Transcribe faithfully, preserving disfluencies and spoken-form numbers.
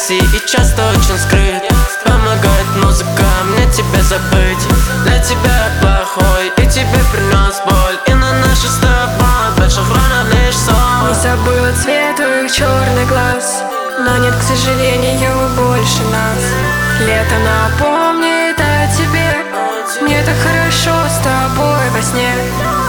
России и часто очень скрыт. Помогает музыка мне тебя забыть. Для тебя я плохой и тебе принес боль, и на наши с тобой больших ранах лишь сон. Не забыла цвет твоих черных глаз, но нет, к сожалению, больше нас. Лето напомнит о тебе, мне так хорошо с тобой во сне.